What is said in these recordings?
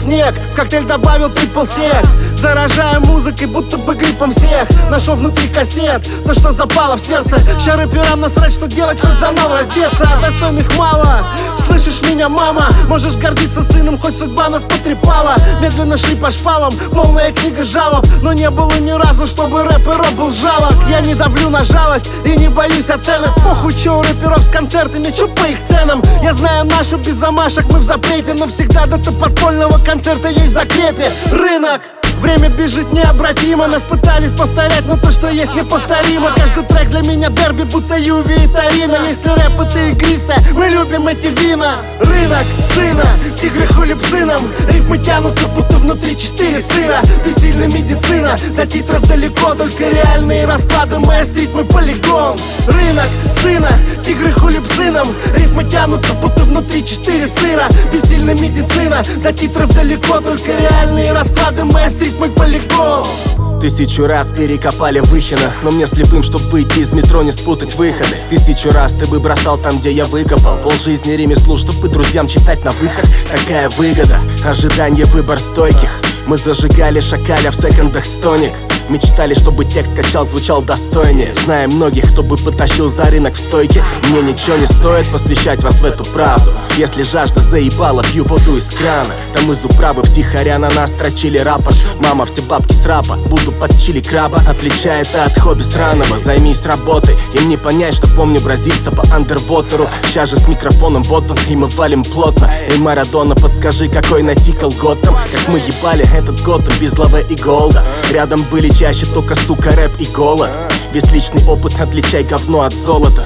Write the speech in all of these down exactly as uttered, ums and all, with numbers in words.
снег, в коктейль добавил трипл сек. Заражаем музыкой, будто бы гриппом всех. Нашел внутри кассет то, что запало в сердце. Ща рэперам насрать, что делать, хоть за мной раздеться. Достойных мало, слышишь меня, мама? Можешь гордиться сыном, хоть судьба нас потрепала. Медленно шли по шпалам, полная книга жалоб, но не было ни разу, чтобы рэп и рок был жалок. Я не давлю на жалость и не боюсь оценок. Похуй, чё у рэперов с концертами, чё по их ценам. Я знаю нашу без замашек, мы в запрете, но всегда до подпольного концерта есть в закрепе рынок. Время бежит необратимо, нас пытались повторять, но то, что есть, неповторимо. Каждый трек для меня дерби, будто Юви и Торино. Если рэп это игристое, мы любим эти вина. Рынок сына, тигры хулип сыном. Рифмы тянутся, будто внутри четыре сыра. Бессильная медицина, до титров далеко, только реальные расклады. Моя стрит, мой полигон. Рынок сына, тигры хулип сыном. Рифмы тянутся, будто внутри четыре сыра. Бессильная медицина, до титров далеко, только реальные расклады. Моя стрит, мой полигон. Тысячу раз перекопали Выхино, но мне слепым, чтоб выйти из метро, не спутать выходы. Тысячу раз ты бы бросал там, где я выкопал. Полжизни ремеслу, чтобы друзьям читать на выход. Такая выгода, ожидание, выбор стойких. Мы зажигали шакаля в секондах стоник. Мечтали, чтобы текст качал, звучал достойнее. Знаем многих, кто бы потащил за рынок в стойке. Мне ничего не стоит посвящать вас в эту правду. Если жажда заебала, пью воду из крана. Там из управы втихаря на нас строчили рапорт. Мама, все бабки с рапа, буду под чили краба. Отличает это от хобби сраного, займись работой. Им не понять, что помню бразильца по андервотеру. Ща же с микрофоном вот он, и мы валим плотно. Эй, Марадона, подскажи, какой натикал год там. Как мы ебали этот год без лаве и голда. Рядом были чаще только, сука, рэп и голод. Весь личный опыт, отличай говно от золота.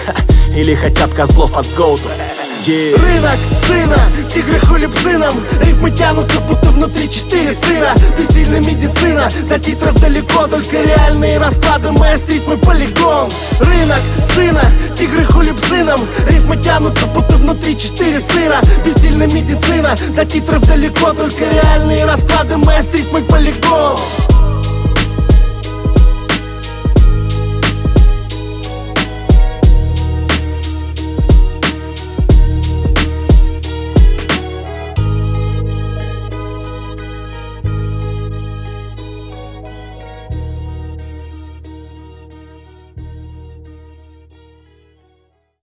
Или хотя бы козлов от голдов. Yeah. Рынок сына, тигры хулип сыном. Рифмы тянутся, будто внутри четыре сыра. Бессильная медицина, до титров далеко, только реальные расклады. Моя стрит, мой полигон. Рынок сына, тигры хулип сыном. Рифмы тянутся, будто внутри четыре сыра. Бессильная медицина, до титров далеко, только реальные расклады. Моя стрит, мой полигон.